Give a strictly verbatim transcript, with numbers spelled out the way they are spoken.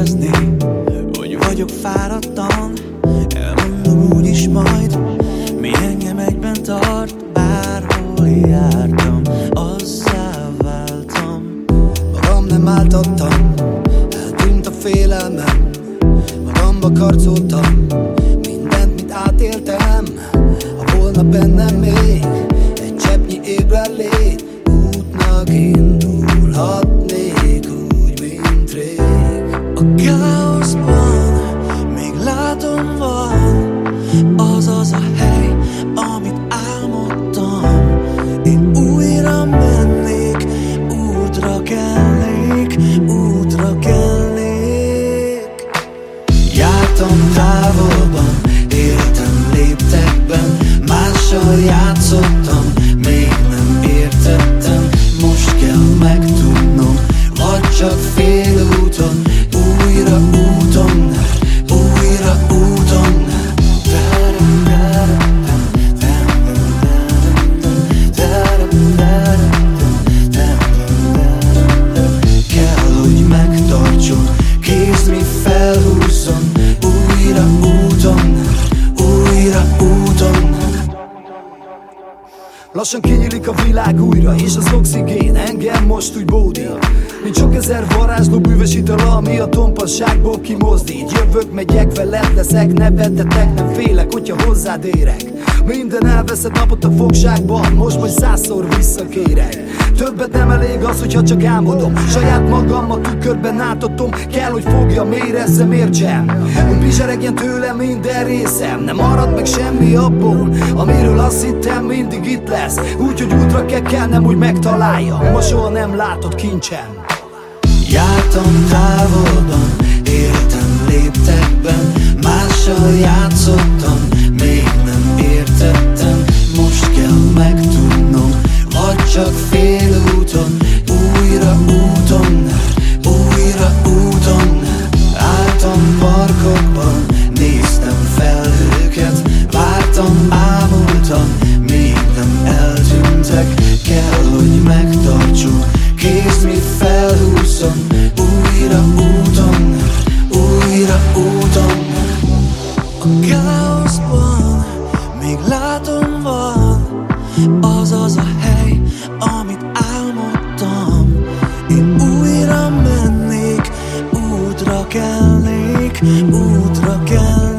érezni, hogy vagyok fáradtan. Elmondom úgyis majd, mi engem egyben tart. Bárhol jártam, azzá váltam. Magam nem áltattam, eltűnt a félelmem. Magamba karcoltam mindent, mit átéltem. Ha volna bennem még egy cseppnyi ébrenlét, útnak indulhatnék úgy, mint rég. A káoszban még látom, van az az a hely, amit álmodtam. Én újra mennék, útra kelnék, útra kelnék. Jártam távolban, éltem léptekben, mással játszottam, még nem értettem. Most kell megtudnom, vagy csak félúton, újra úton, újra úton. Kell, hogy megtartson, kézd, mi felhúzzon, újra úton, újra úton. Lassan kinyílik a világ újra, és az oxigén engem most úgy bódít. Mint sok ezer varázsló bűvös ital, ami a tompasságból kimozdít. Jövök, megyek, veled leszek, nevettetek, nem félek, hogyha hozzád érek. Minden elveszett napot a fogságban, most majd százszor visszakérek. Többet nem elég az, hogyha csak álmodom, saját magam a tükörben átadom. Kell, hogy fogjam, érezzem, értsem, hogy bizseregjen tőlem minden részem. Nem marad meg semmi abból, amiről azt hittem mindig itt lesz. Úgy, hogy útra kell kelnem, hogy megtaláljam, ma soha nem látott kincsem. Jártam távolban, éltem léptekben, mással játszottam, még nem értettem. Most kell megtudnom, vagy csak félúton, újra úton, újra úton. Álltam parkokban, néztem felhőket, vártam, ámultam, még nem eltűntek. Kell, hogy megtartsuk, kézd, mi felhúzzon, újra úton, újra úton. A káoszban még látom, van az az a hely, amit álmodtam. Én újra mennék, útra kelnék, útra kelnék.